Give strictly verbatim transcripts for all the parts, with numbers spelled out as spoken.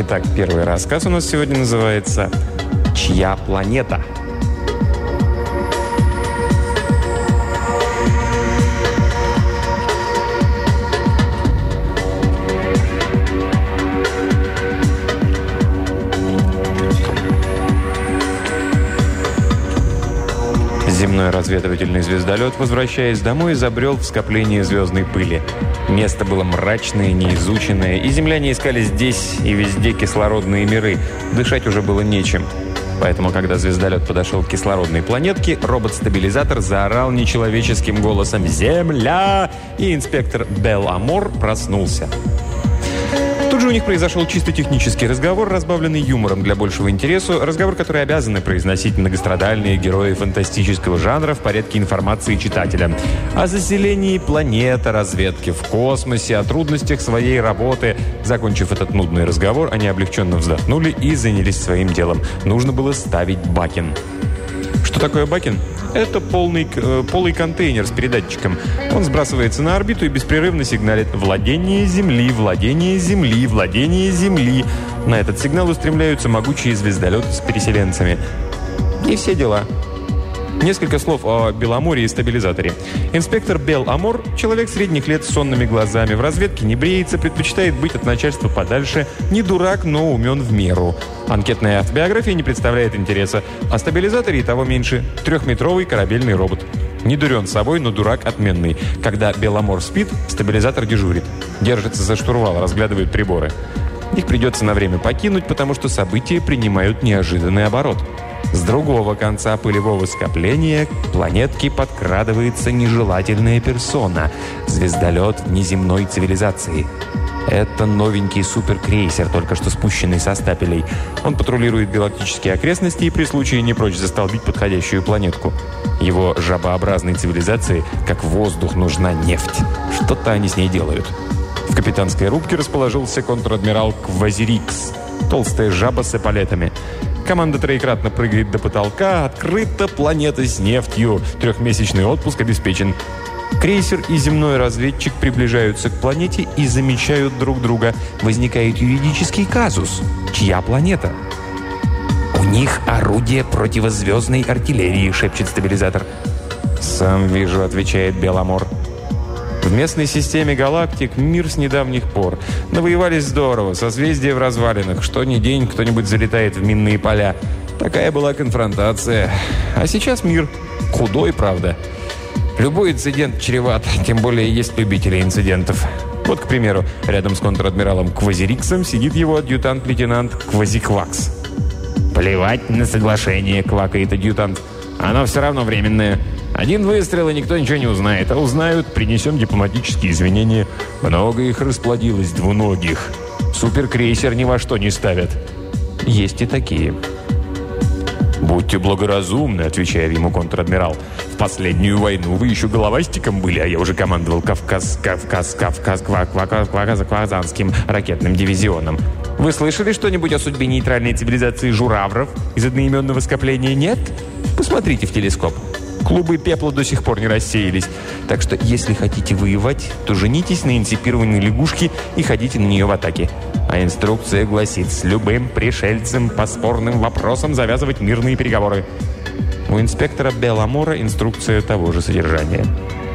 Итак, первый рассказ у нас сегодня называется «Чья планета?». Земной разведывательный звездолет, возвращаясь домой, забрел в скопление звездной пыли. Место было мрачное, неизученное, и земляне искали здесь и везде кислородные миры. Дышать уже было нечем. Поэтому, когда звездолет подошел к кислородной планетке, робот-стабилизатор заорал нечеловеческим голосом «Земля!», и инспектор Белл-Амор проснулся. Тут же у них произошел чисто технический разговор, разбавленный юмором для большего интереса, разговор, который обязаны произносить многострадальные герои фантастического жанра в порядке информации читателя. О заселении планеты, разведке в космосе, о трудностях своей работы. Закончив этот нудный разговор, они облегченно вздохнули и занялись своим делом. Нужно было ставить бакен. Что такое бакен? Это полный, э, полый контейнер с передатчиком. Он сбрасывается на орбиту и беспрерывно сигналит «Владение Земли, владение Земли, владение Земли». На этот сигнал устремляются могучие звездолеты с переселенцами. И все дела. Несколько слов о Беломоре и стабилизаторе. Инспектор Белл-Амор, человек средних лет с сонными глазами, в разведке не бреется, предпочитает быть от начальства подальше, не дурак, но умен в меру. Анкетная автобиография не представляет интереса. О стабилизаторе и того меньше. Трехметровый корабельный робот. Не дурен собой, но дурак отменный. Когда Беломор спит, стабилизатор дежурит. Держится за штурвал, разглядывает приборы. Их придется на время покинуть, потому что события принимают неожиданный оборот. С другого конца пылевого скопления к планетке подкрадывается нежелательная персона – звездолет внеземной цивилизации. Это новенький суперкрейсер, только что спущенный со стапелей. Он патрулирует галактические окрестности и при случае не прочь застолбить подходящую планетку. Его жабообразной цивилизации, как воздух, нужна нефть. Что-то они с ней делают. В капитанской рубке расположился контр-адмирал Квазирикс. Толстая жаба с эполетами. Команда троекратно прыгает до потолка. Открыта планета с нефтью. Трехмесячный отпуск обеспечен. Крейсер и земной разведчик приближаются к планете и замечают друг друга. Возникает юридический казус. Чья планета? «У них орудие противозвездной артиллерии», — шепчет стабилизатор. «Сам вижу», — отвечает Беломор. В местной системе галактик мир с недавних пор. Навоевались здорово, созвездия в развалинах. Что ни день кто-нибудь залетает в минные поля. Такая была конфронтация. А сейчас мир. Худой, правда. Любой инцидент чреват, тем более есть любители инцидентов. Вот, к примеру, рядом с контр-адмиралом Квазириксом сидит его адъютант-лейтенант Квазиквакс. «Плевать на соглашение», — квакает адъютант. «Оно все равно временное. Один выстрел, и никто ничего не узнает. А узнают, принесем дипломатические извинения. Много их расплодилось, двуногих. Суперкрейсер ни во что не ставят». Есть и такие. «Будьте благоразумны», — отвечает ему контр-адмирал. «В последнюю войну вы еще головастиком были, а я уже командовал Кавказ, Кавказ, Кавказ, Квазанским ракетным дивизионом. Вы слышали что-нибудь о судьбе нейтральной цивилизации журавров из одноименного скопления? Нет? Посмотрите в телескоп. Клубы пепла до сих пор не рассеялись. Так что, если хотите воевать, то женитесь на инципированной лягушке и ходите на нее в атаке. А инструкция гласит, с любым пришельцем по спорным вопросам завязывать мирные переговоры». У инспектора Беломора инструкция того же содержания.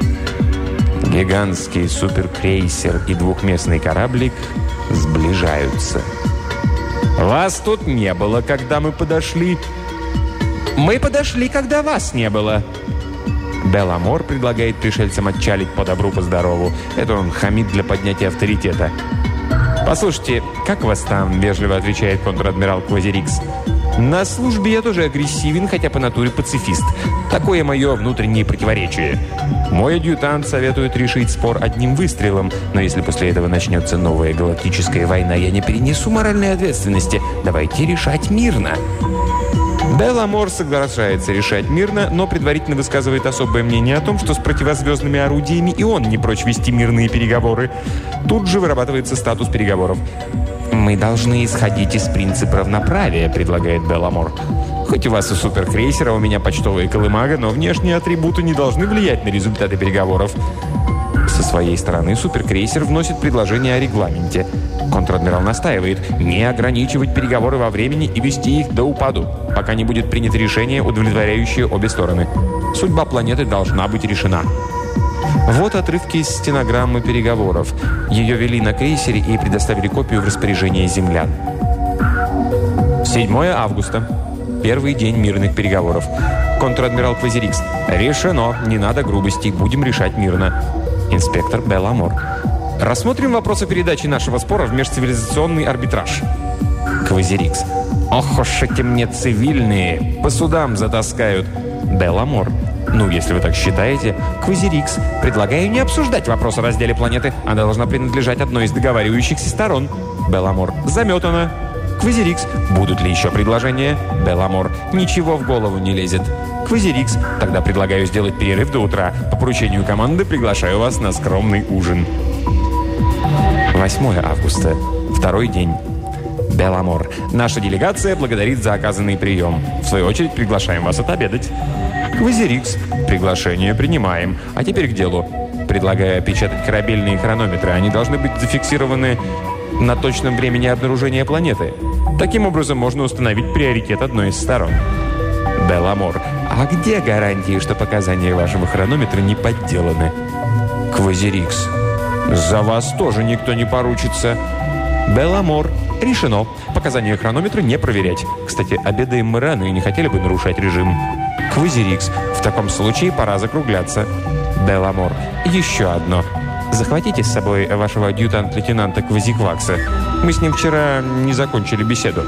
Гигантский суперкрейсер и двухместный кораблик сближаются. «Вас тут не было, когда мы подошли». «Мы подошли, когда вас не было». Беломор предлагает пришельцам отчалить по добру, по здорову. Это он хамит для поднятия авторитета. «Послушайте, как вас там?» – вежливо отвечает контр-адмирал Квазирикс. «На службе я тоже агрессивен, хотя по натуре пацифист. Такое мое внутреннее противоречие. Мой адъютант советует решить спор одним выстрелом, но если после этого начнется новая галактическая война, я не перенесу моральной ответственности. Давайте решать мирно». Беломор соглашается решать мирно, но предварительно высказывает особое мнение о том, что с противозвездными орудиями и он не прочь вести мирные переговоры. Тут же вырабатывается статус переговоров. «Мы должны исходить из принципа равноправия», — предлагает Беломор. «Хоть у вас и суперкрейсер, а у меня почтовая колымага, но внешние атрибуты не должны влиять на результаты переговоров». Со своей стороны суперкрейсер вносит предложение о регламенте. Контр-адмирал настаивает не ограничивать переговоры во времени и вести их до упаду, пока не будет принято решение, удовлетворяющее обе стороны. Судьба планеты должна быть решена. Вот отрывки из стенограммы переговоров. Ее вели на крейсере и предоставили копию в распоряжение землян. седьмое августа. Первый день мирных переговоров. Контр-адмирал Квазирикс. Решено. Не надо грубостей. Будем решать мирно. Инспектор Беламор. Рассмотрим вопрос о передаче нашего спора в межцивилизационный арбитраж. Квазирикс. Ох уж эти мне цивильные. По судам затаскают. Беламор. Ну, если вы так считаете. Квазирикс. Предлагаю не обсуждать вопрос о разделе планеты. Она должна принадлежать одной из договаривающихся сторон. Беламор. Заметано. Квазирикс. Будут ли еще предложения? Беламор. Ничего в голову не лезет. Квазирикс. Тогда предлагаю сделать перерыв до утра. По поручению команды приглашаю вас на скромный ужин. восьмое августа. Второй день. Беламор. Наша делегация благодарит за оказанный прием. В свою очередь приглашаем вас отобедать. Квазирикс. Приглашение принимаем. А теперь к делу. Предлагаю опечатать корабельные хронометры. Они должны быть зафиксированы на точном времени обнаружения планеты. Таким образом, можно установить приоритет одной из сторон. Беламор. А где гарантии, что показания вашего хронометра не подделаны? Квазирикс. За вас тоже никто не поручится. Беламор. Решено. Показания хронометра не проверять. Кстати, обедаем мы рано и не хотели бы нарушать режим. Квазирикс. В таком случае пора закругляться. Беламор. Еще одно. Захватите с собой вашего адъютанта-лейтенанта Квазиквакса. Мы с ним вчера не закончили беседу.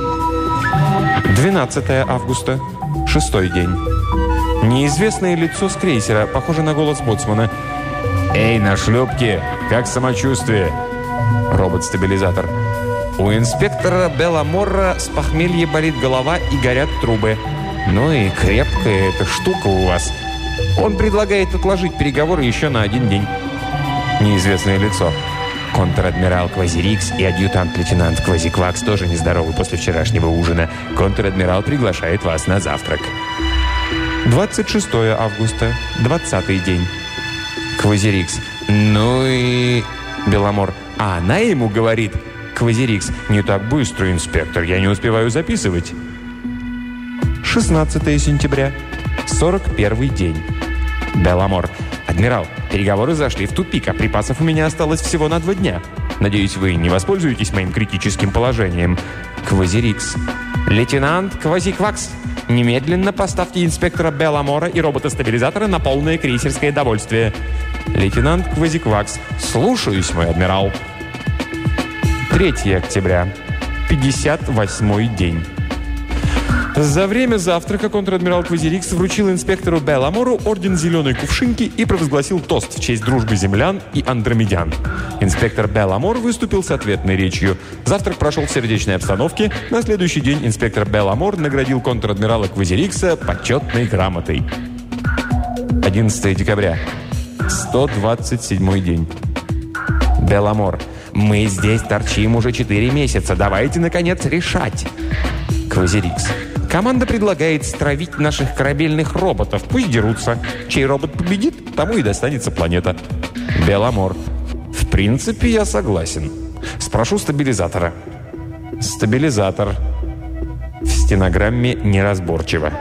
двенадцатое августа. Шестой день. Неизвестное лицо с крейсера, похоже на голос боцмана. «Эй, на шлюпке! Как самочувствие?» Робот-стабилизатор. У инспектора Беламора с похмелья болит голова и горят трубы. Ну и крепкая эта штука у вас. Он предлагает отложить переговоры еще на один день. Неизвестное лицо. Контр-адмирал Квазирикс и адъютант-лейтенант Квазиквакс тоже нездоровы после вчерашнего ужина. Контр-адмирал приглашает вас на завтрак. двадцать шестое августа. двадцатый день. Квазирикс. Ну и... Беламор. А она ему говорит. Квазирикс. Не так быстро, инспектор. Я не успеваю записывать. шестнадцатое сентября. сорок первый день. Беламор. Адмирал, переговоры зашли в тупик, а припасов у меня осталось всего на два дня. Надеюсь, вы не воспользуетесь моим критическим положением. Квазирикс. Лейтенант Квазиквакс, немедленно поставьте инспектора Беламора и робота-стабилизатора на полное крейсерское довольствие. Лейтенант Квазиквакс. Слушаюсь, мой адмирал. третье октября. пятьдесят восьмой день. За время завтрака контр-адмирал Квазирикс вручил инспектору Беламору орден зеленой кувшинки и провозгласил тост в честь дружбы землян и андромедян. Инспектор Беламор выступил с ответной речью. Завтрак прошел в сердечной обстановке. На следующий день инспектор Беламор наградил контр-адмирала Квазирикса почетной грамотой. одиннадцатое декабря. сто двадцать седьмой день. Беламор. Мы здесь торчим уже четыре месяца. Давайте, наконец, решать. Квазирикс. Команда предлагает стравить наших корабельных роботов. Пусть дерутся. Чей робот победит, тому и достанется планета. Беламор. В принципе, я согласен. Спрошу стабилизатора. Стабилизатор. В стенограмме неразборчиво.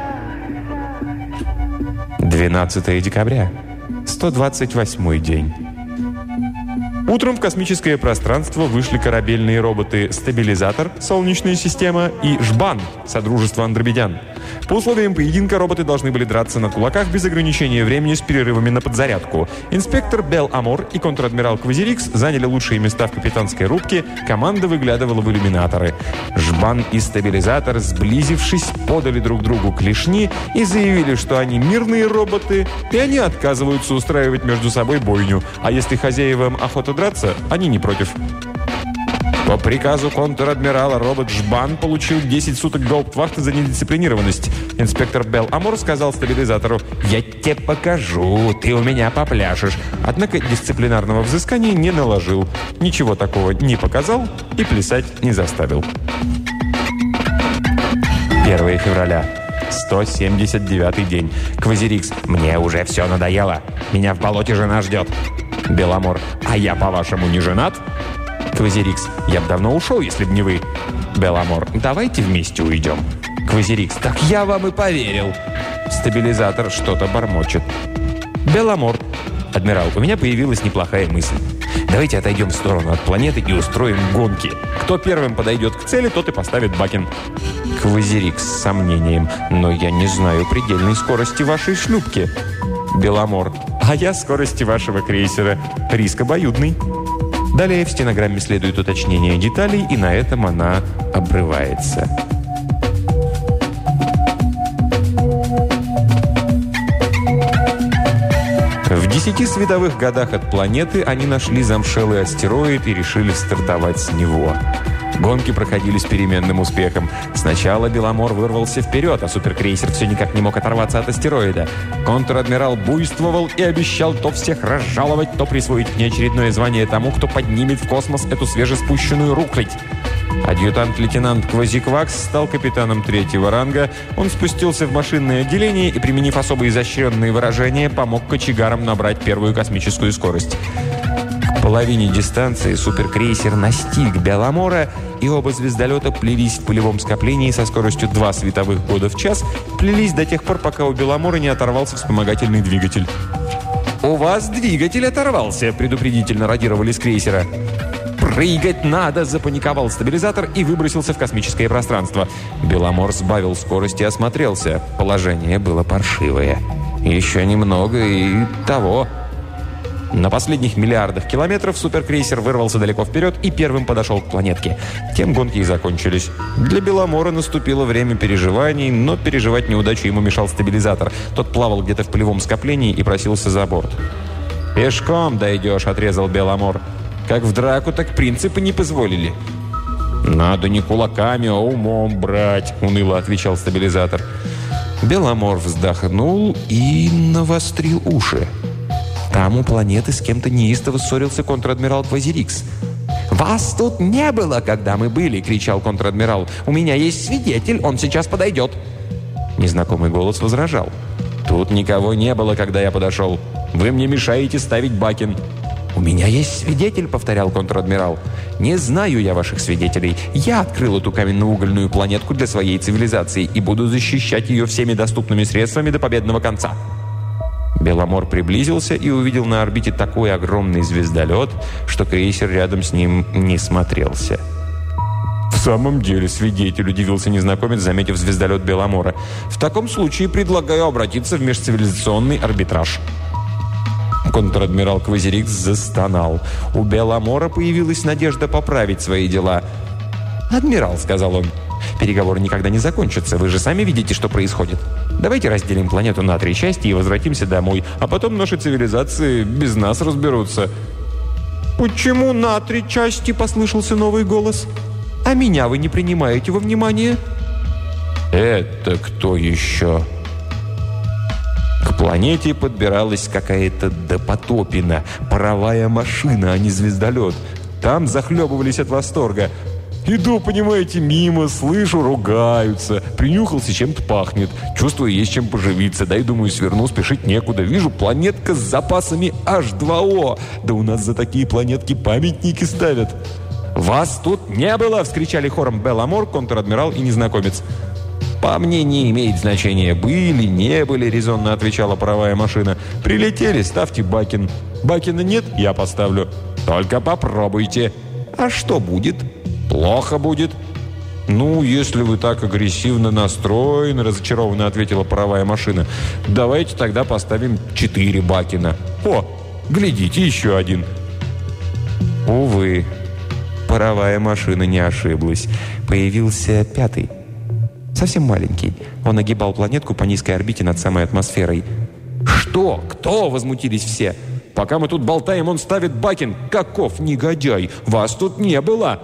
двенадцатое декабря. сто двадцать восьмой день. Утром в космическое пространство вышли корабельные роботы «Стабилизатор», «Солнечная система» и «Жбан», Содружество андромедян. По условиям поединка роботы должны были драться на кулаках без ограничения времени с перерывами на подзарядку. Инспектор Беламор и контр-адмирал Квазирикс заняли лучшие места в капитанской рубке, команда выглядывала в иллюминаторы. «Жбан» и «Стабилизатор», сблизившись, подали друг другу клешни и заявили, что они мирные роботы, и они отказываются устраивать между собой бойню. А если хозяевам охота драться, они не против. По приказу контр-адмирала робот Жбан получил десять суток гауптвахты за недисциплинированность. Инспектор Беламор сказал стабилизатору: «Я тебе покажу, ты у меня попляшешь». Однако дисциплинарного взыскания не наложил. Ничего такого не показал и плясать не заставил. первое февраля. сто семьдесят девятый день. Квазирикс. Мне уже все надоело. Меня в болоте жена ждет. Беламор. А я, по-вашему, не женат? Квазирикс: «Я бы давно ушел, если бы не вы». Беламор: «Давайте вместе уйдем». Квазирикс: «Так я вам и поверил». Стабилизатор что-то бормочет. Беламор: «Адмирал, у меня появилась неплохая мысль. Давайте отойдем в сторону от планеты и устроим гонки. Кто первым подойдет к цели, тот и поставит Бакен». Квазирикс с сомнением: «Но я не знаю предельной скорости вашей шлюпки». Беламор: «А я скорости вашего крейсера. Риск обоюдный». Далее в стенограмме следует уточнение деталей, и на этом она обрывается. В десяти световых годах от планеты они нашли замшелый астероид и решили стартовать с него. Гонки проходили с переменным успехом. Сначала Беламор вырвался вперед, а суперкрейсер все никак не мог оторваться от астероида. Контр-адмирал буйствовал и обещал то всех разжаловать, то присвоить внеочередное звание тому, кто поднимет в космос эту свежеспущенную рухлядь. Адъютант-лейтенант Квазиквакс стал капитаном третьего ранга. Он спустился в машинное отделение и, применив особо изощренные выражения, помог кочегарам набрать первую космическую скорость. К половине дистанции суперкрейсер настиг Беламора, и оба звездолета плелись в пылевом скоплении со скоростью два световых года в час, плелись до тех пор, пока у Беламора не оторвался вспомогательный двигатель. «У вас двигатель оторвался», — предупредительно радировали с крейсера. «Прыгать надо!» – запаниковал стабилизатор и выбросился в космическое пространство. Беламор сбавил скорость и осмотрелся. Положение было паршивое. Еще немного и того. На последних миллиардах километров суперкрейсер вырвался далеко вперед и первым подошел к планетке. Тем гонки и закончились. Для Беламора наступило время переживаний, но переживать неудачу ему мешал стабилизатор. Тот плавал где-то в пылевом скоплении и просился за борт. «Пешком дойдешь», – отрезал Беламор. «Как в драку, так принципы не позволили». «Надо не кулаками, а умом брать», — уныло отвечал стабилизатор. Беламор вздохнул и навострил уши. Там у планеты с кем-то неистово ссорился контр-адмирал Квазирикс. «Вас тут не было, когда мы были!» — кричал контр-адмирал. «У меня есть свидетель, он сейчас подойдет!» Незнакомый голос возражал. «Тут никого не было, когда я подошел. Вы мне мешаете ставить Бакен». «У меня есть свидетель», — повторял контр-адмирал. «Не знаю я ваших свидетелей. Я открыл эту каменно-угольную планетку для своей цивилизации и буду защищать ее всеми доступными средствами до победного конца». Беламор приблизился и увидел на орбите такой огромный звездолет, что крейсер рядом с ним не смотрелся. «В самом деле, свидетель», — удивился незнакомец, заметив звездолет Беламора. «В таком случае предлагаю обратиться в межцивилизационный арбитраж». Контр-адмирал Квазирикс застонал. У Беламора появилась надежда поправить свои дела. «Адмирал», — сказал он, — «переговоры никогда не закончатся. Вы же сами видите, что происходит. Давайте разделим планету на три части и возвратимся домой, а потом наши цивилизации без нас разберутся». «Почему на три части?» — послышался новый голос. «А меня вы не принимаете во внимание?» «Это кто еще?» К планете подбиралась какая-то допотопина, паровая машина, а не звездолет. Там захлебывались от восторга. «Иду, понимаете, мимо, слышу, ругаются. Принюхался, чем-то пахнет. Чувствую, есть чем поживиться. Дай, думаю, сверну, спешить некуда. Вижу, планетка с запасами эйч два о. Да у нас за такие планетки памятники ставят». «Вас тут не было!» — вскричали хором Беламор, контр-адмирал и незнакомец. «По мне не имеет значения, были, не были», — резонно отвечала паровая машина. «Прилетели, ставьте Бакен. Бакена нет, я поставлю. Только попробуйте». «А что будет?» «Плохо будет». «Ну, если вы так агрессивно настроены», — разочарованно ответила паровая машина, «давайте тогда поставим четыре Бакена. О, глядите, еще один». Увы, паровая машина не ошиблась. Появился пятый. Совсем маленький. Он огибал планетку по низкой орбите над самой атмосферой. «Что? Кто?» — возмутились все. «Пока мы тут болтаем, он ставит Бакен. Каков негодяй! Вас тут не было!»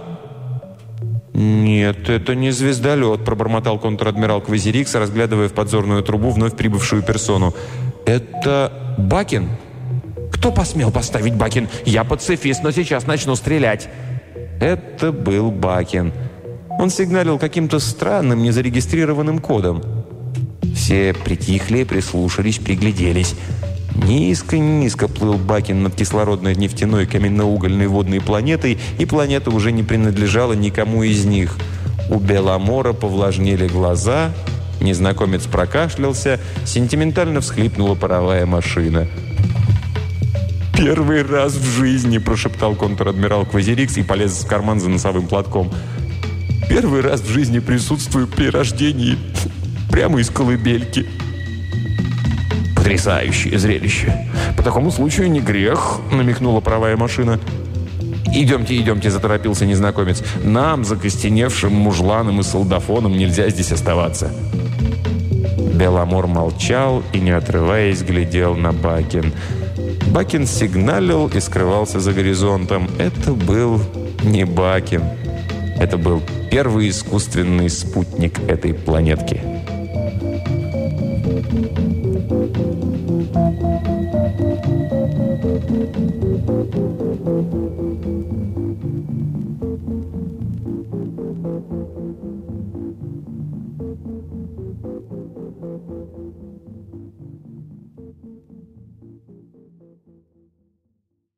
«Нет, это не звездолет», — пробормотал контр-адмирал Квазирикс, разглядывая в подзорную трубу вновь прибывшую персону. «Это Бакен?» «Кто посмел поставить Бакен? Я пацифист, но сейчас начну стрелять». Это был Бакен. Он сигналил каким-то странным, незарегистрированным кодом. Все притихли, прислушались, пригляделись. Низко-низко плыл Бакин над кислородной, нефтяной, каменноугольной водной планетой, и планета уже не принадлежала никому из них. У Беломора повлажнели глаза, незнакомец прокашлялся, сентиментально всхлипнула паровая машина. «Первый раз в жизни!» – прошептал контр-адмирал Квазирикс и полез в карман за носовым платком. «Первый раз в жизни присутствую при рождении прямо из колыбельки». «Потрясающее зрелище! По такому случаю не грех!» – намекнула паровая машина. «Идемте, идемте!» – заторопился незнакомец. «Нам, закостеневшим мужланам и солдафонам, нельзя здесь оставаться!» Беломор молчал и, не отрываясь, глядел на Бакин. Бакин сигналил и скрывался за горизонтом. Это был не Бакин. Это был первый искусственный спутник этой планетки.